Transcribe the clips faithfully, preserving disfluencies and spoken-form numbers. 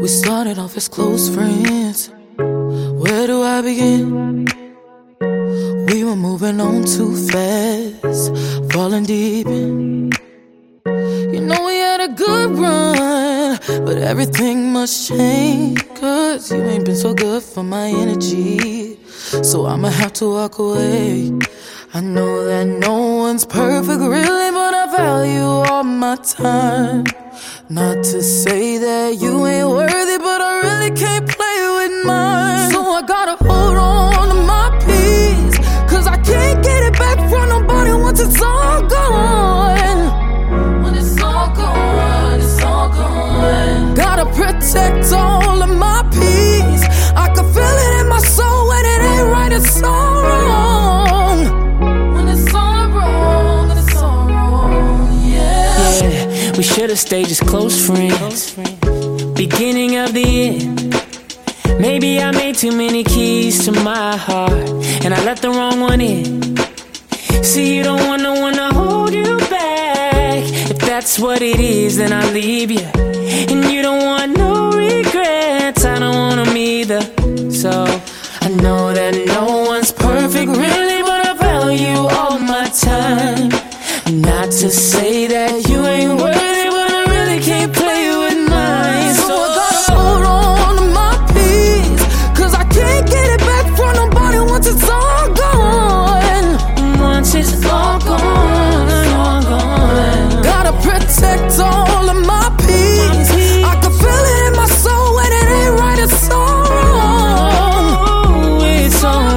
started off as close friends. Where do I begin? We were moving on too fast, falling deep in. You know we had a good run, but everything must change, cause you ain't been so good for my energy. So I'ma have to walk away. I know that no one's perfect really, but I value all my time. Not to say that you ain't worthy, but I really can't play with mine. So I gotta hold on to my peace, cause I can't get it back from nobody once it's all gone. When it's all gone, it's all gone. Gotta protect all of my peace. I can feel it in my soul when it ain't right, it's all wrong. When it's all wrong, it's all wrong, yeah. Yeah, we should've stayed just close friends. Beginning of the end. Maybe I made too many keys to my heart, and I let the wrong one in. See, you don't want no one to hold you back. If that's what it is, then I'll leave you. And you don't want no regrets, I don't want them either. So, I know that no one's perfect really, but I value all my time. Not to say that you ain't worthy, but I really can't play with mine. So I gotta hold on to my peace, cause I can't get it back from nobody once it's all gone. Once it's all gone, all gone. Gotta protect all of my peace. I can feel it in my soul when it ain't right, it's all wrong. Oh, it's all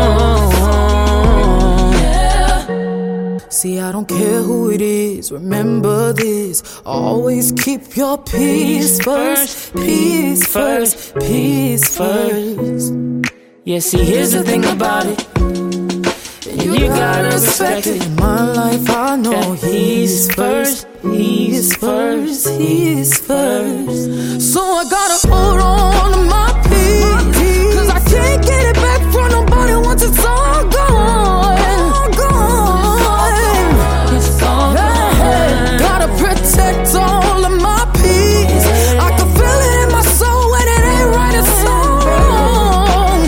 wrong. Yeah. See, I don't care who it is, remember this. Always keep your peace first, peace first, peace first. Yeah, see, here's the thing about it. You, you gotta respect it. In my life, I know he's first, he's first, he's first. So I gotta hold on to my peace, cause I can't get it back from nobody once it's all gone. All gone. It's all gone. Gotta protect all of my peace. I can feel it in my soul when it ain't right, it's all wrong.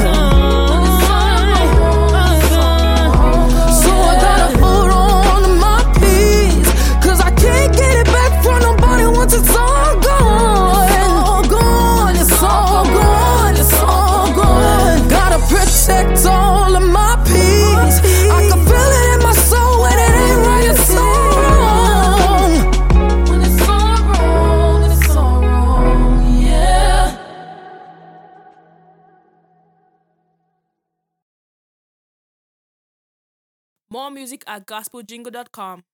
So I gotta hold on to my peace, cause I can't get it back from nobody once it's all gone. It's all gone, it's all gone, it's all gone. Gotta protect all of my peace. I can feel it in my soul when it ain't right, it's all wrong. When it's all wrong, it's all wrong, yeah. More music at gospel jingle dot com.